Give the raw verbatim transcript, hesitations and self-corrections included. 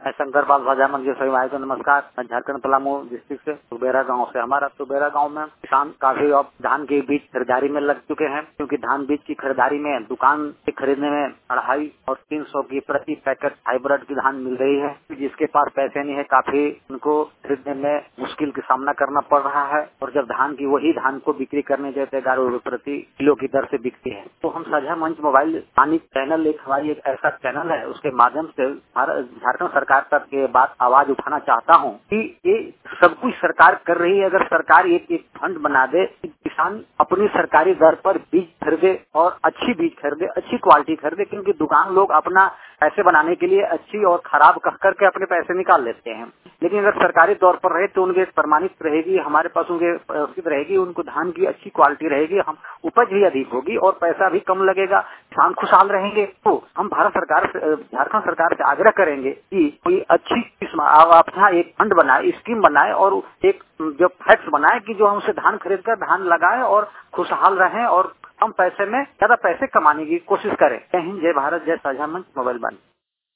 मैं शंकर पाल साझा मंच के सभी भाई को नमस्कार। मैं झारखंड पलामू डिस्ट्रिक्ट से सुबेरा गांव से। हमारा सुबेरा गांव में किसान काफी अब धान के बीज खरीदारी में लग चुके हैं, क्योंकि धान बीज की खरीदारी में दुकान से खरीदने में अढ़ाई और तीन सौ की प्रति पैकेट हाइब्रिड की धान मिल रही है। जिसके पास पैसे नहीं है, काफी उनको खरीदने में मुश्किल का सामना करना पड़ रहा है। और जब धान की वही धान को बिक्री करने जाते ग्यारह रुपए प्रति किलो की दर से बिकती है। तो हम साझा मंच मोबाइल पानी चैनल एक हमारी एक ऐसा चैनल है, उसके माध्यम से झारखंड सरकार तक ये बात आवाज उठाना चाहता हूँ कि ये सब कुछ सरकार कर रही है। अगर सरकार एक एक फंड बना दे, किसान अपनी सरकारी दर पर बीज खरीदे और अच्छी बीज खरीदे, अच्छी क्वालिटी खरीदे, क्योंकि दुकान लोग अपना पैसे बनाने के लिए अच्छी और खराब कह करके अपने पैसे निकाल लेते हैं। लेकिन अगर सरकारी तौर पर रहे तो उनके प्रमाणित रहेगी, हमारे पास उनके रहेगी, उनको धान की अच्छी क्वालिटी रहेगी, हम उपज भी अधिक होगी और पैसा भी कम लगेगा, किसान खुशहाल रहेंगे। तो हम भारत सरकार से, झारखंड सरकार से आग्रह करेंगे कि कोई अच्छी किस्म अपना एक फंड बनाए, स्कीम बनाए और एक जो फैक्स बनाए कि जो हमसे धान खरीद कर धान लगाए और खुशहाल रहें और कम पैसे में ज्यादा पैसे कमाने की कोशिश करें। जय हिंद, जय भारत, जय साझा मंच मोबाइल बंद।